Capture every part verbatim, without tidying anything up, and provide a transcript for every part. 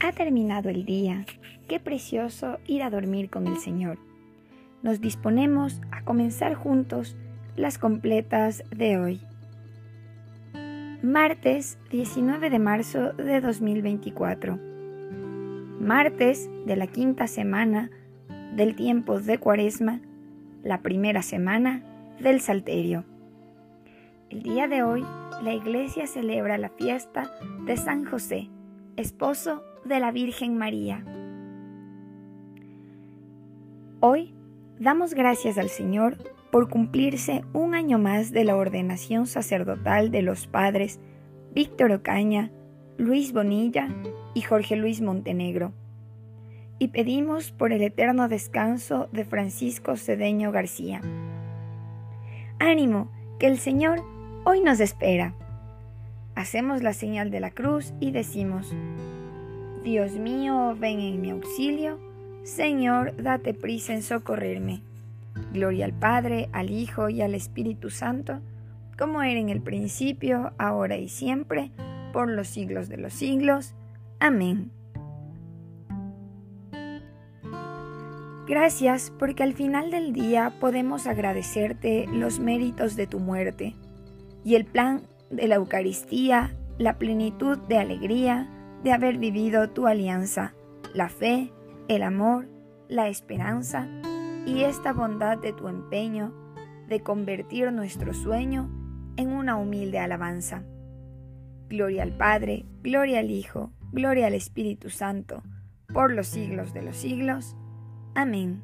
Ha terminado el día. Qué precioso ir a dormir con el Señor. Nos disponemos a comenzar juntos las completas de hoy. Martes diecinueve de marzo de dos mil veinticuatro. Martes de la quinta semana del tiempo de Cuaresma, la primera semana del Salterio. El día de hoy, la Iglesia celebra la fiesta de San José, esposo de la Virgen María. Hoy damos gracias al Señor por cumplirse un año más de la ordenación sacerdotal de los padres Víctor Ocaña, Luis Bonilla y Jorge Luis Montenegro. Y pedimos por el eterno descanso de Francisco Cedeño García. Ánimo, que el Señor hoy nos espera. Hacemos la señal de la cruz y decimos: Dios mío, ven en mi auxilio. Señor, date prisa en socorrerme. Gloria al Padre, al Hijo y al Espíritu Santo, como era en el principio, ahora y siempre, por los siglos de los siglos. Amén. Gracias porque al final del día podemos agradecerte los méritos de tu muerte y el plan de la Eucaristía, la plenitud de alegría de haber vivido tu alianza, la fe, el amor, la esperanza y esta bondad de tu empeño de convertir nuestro sueño en una humilde alabanza. Gloria al Padre, gloria al Hijo, gloria al Espíritu Santo, por los siglos de los siglos. Amén.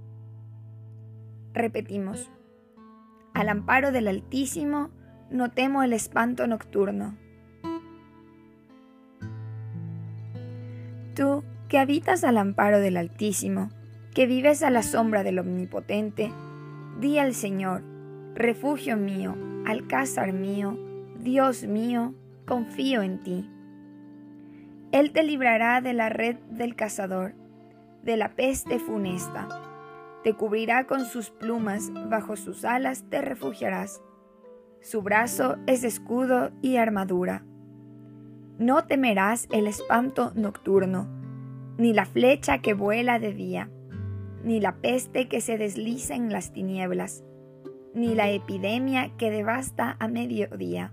Repetimos: al amparo del Altísimo no temo el espanto nocturno. Tú, que habitas al amparo del Altísimo, que vives a la sombra del Omnipotente, di al Señor: refugio mío, alcázar mío, Dios mío, confío en ti. Él te librará de la red del cazador, de la peste funesta. Te cubrirá con sus plumas, bajo sus alas te refugiarás. Su brazo es escudo y armadura. No temerás el espanto nocturno, ni la flecha que vuela de día, ni la peste que se desliza en las tinieblas, ni la epidemia que devasta a mediodía.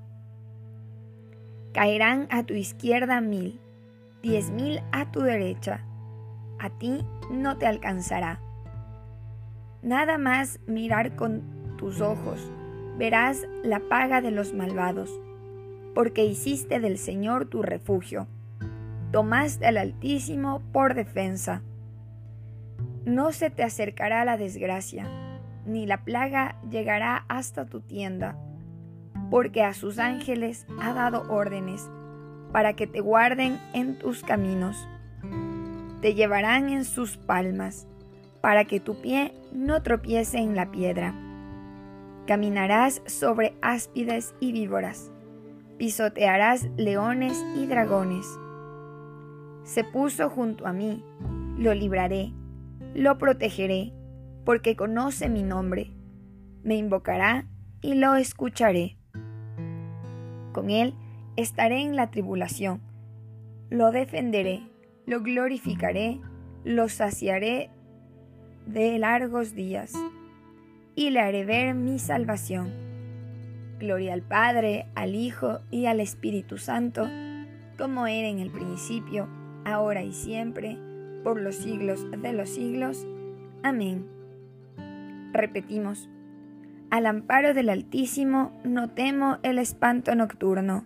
Caerán a tu izquierda mil, diez mil a tu derecha, a ti no te alcanzará. Nada más mirar con tus ojos, verás la paga de los malvados, porque hiciste del Señor tu refugio, tomaste al Altísimo por defensa. No se te acercará la desgracia, ni la plaga llegará hasta tu tienda, porque a sus ángeles ha dado órdenes para que te guarden en tus caminos. Te llevarán en sus palmas, para que tu pie no tropiece en la piedra. Caminarás sobre áspides y víboras, pisotearás leones y dragones. Se puso junto a mí, lo libraré, lo protegeré, porque conoce mi nombre. Me invocará y lo escucharé. Con él estaré en la tribulación, lo defenderé, lo glorificaré, lo saciaré de largos días y le haré ver mi salvación. Gloria al Padre, al Hijo y al Espíritu Santo, como era en el principio, ahora y siempre, por los siglos de los siglos. Amén. Repetimos: al amparo del Altísimo no temo el espanto nocturno.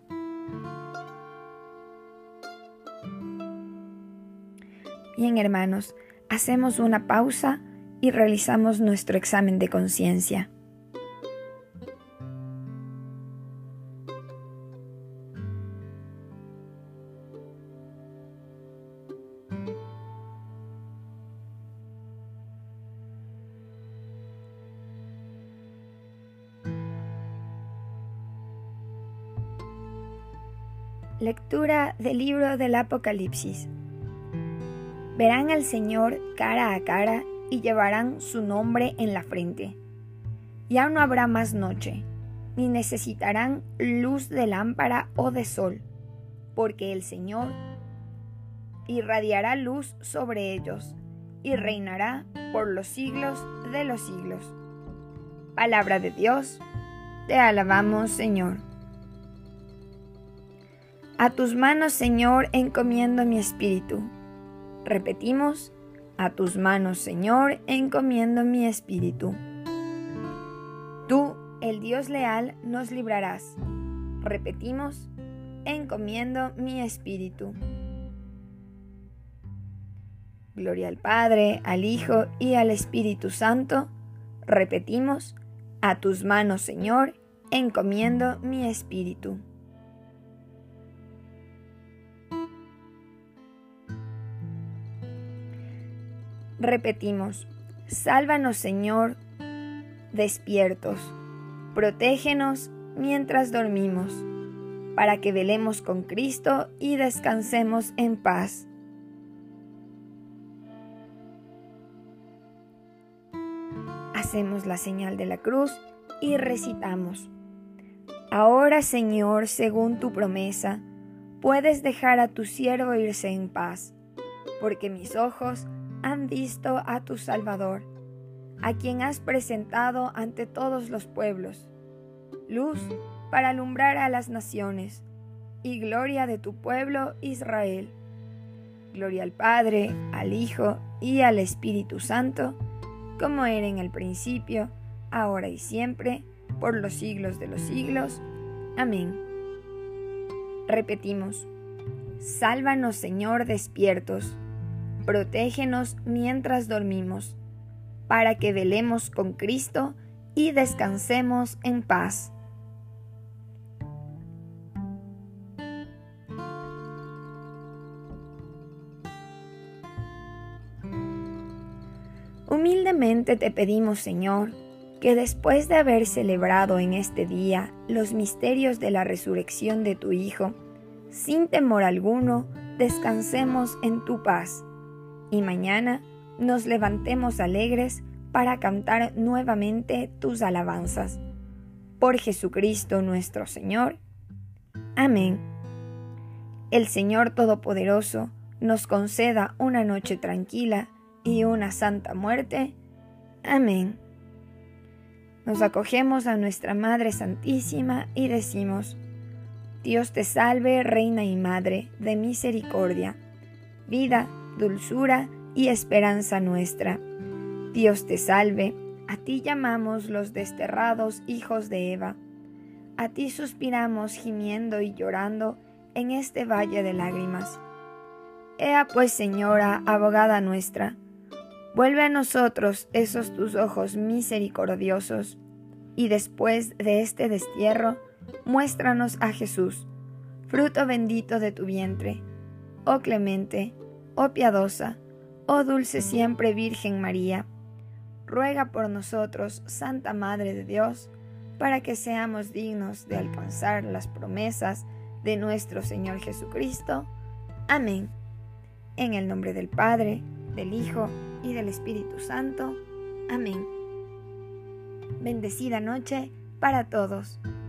Bien, hermanos, hacemos una pausa y realizamos nuestro examen de conciencia. Lectura del libro del Apocalipsis. Verán al Señor cara a cara y llevarán su nombre en la frente. Ya no habrá más noche, ni necesitarán luz de lámpara o de sol, porque el Señor irradiará luz sobre ellos, y reinará por los siglos de los siglos. Palabra de Dios, te alabamos, Señor. A tus manos, Señor, encomiendo mi espíritu. Repetimos, a tus manos, Señor, encomiendo mi espíritu. Tú, el Dios leal, nos librarás. Repetimos, encomiendo mi espíritu. Gloria al Padre, al Hijo y al Espíritu Santo. Repetimos, a tus manos, Señor, encomiendo mi espíritu. Repetimos, sálvanos, Señor, despiertos. Protégenos mientras dormimos, para que velemos con Cristo y descansemos en paz. Hacemos la señal de la cruz y recitamos. Ahora, Señor, según tu promesa, puedes dejar a tu siervo irse en paz, porque mis ojos han visto a tu Salvador, a quien has presentado ante todos los pueblos, luz para alumbrar a las naciones, y gloria de tu pueblo Israel. Gloria al Padre, al Hijo y al Espíritu Santo, como era en el principio, ahora y siempre, por los siglos de los siglos. Amén. Repetimos, sálvanos, Señor, despiertos. Protégenos mientras dormimos, para que velemos con Cristo y descansemos en paz. Humildemente te pedimos, Señor, que después de haber celebrado en este día los misterios de la resurrección de tu Hijo, sin temor alguno, descansemos en tu paz, y mañana nos levantemos alegres para cantar nuevamente tus alabanzas. Por Jesucristo nuestro Señor. Amén. El Señor Todopoderoso nos conceda una noche tranquila y una santa muerte. Amén. Nos acogemos a nuestra Madre Santísima y decimos: Dios te salve, Reina y Madre de misericordia, vida, dulzura y esperanza nuestra. Dios te salve, a ti llamamos los desterrados hijos de Eva. A ti suspiramos gimiendo y llorando en este valle de lágrimas. Ea pues, Señora, abogada nuestra, vuelve a nosotros esos tus ojos misericordiosos, y después de este destierro, muéstranos a Jesús, fruto bendito de tu vientre. Oh clemente, oh piadosa, oh dulce siempre Virgen María, ruega por nosotros, Santa Madre de Dios, para que seamos dignos de alcanzar las promesas de nuestro Señor Jesucristo. Amén. En el nombre del Padre, del Hijo y del Espíritu Santo. Amén. Bendecida noche para todos.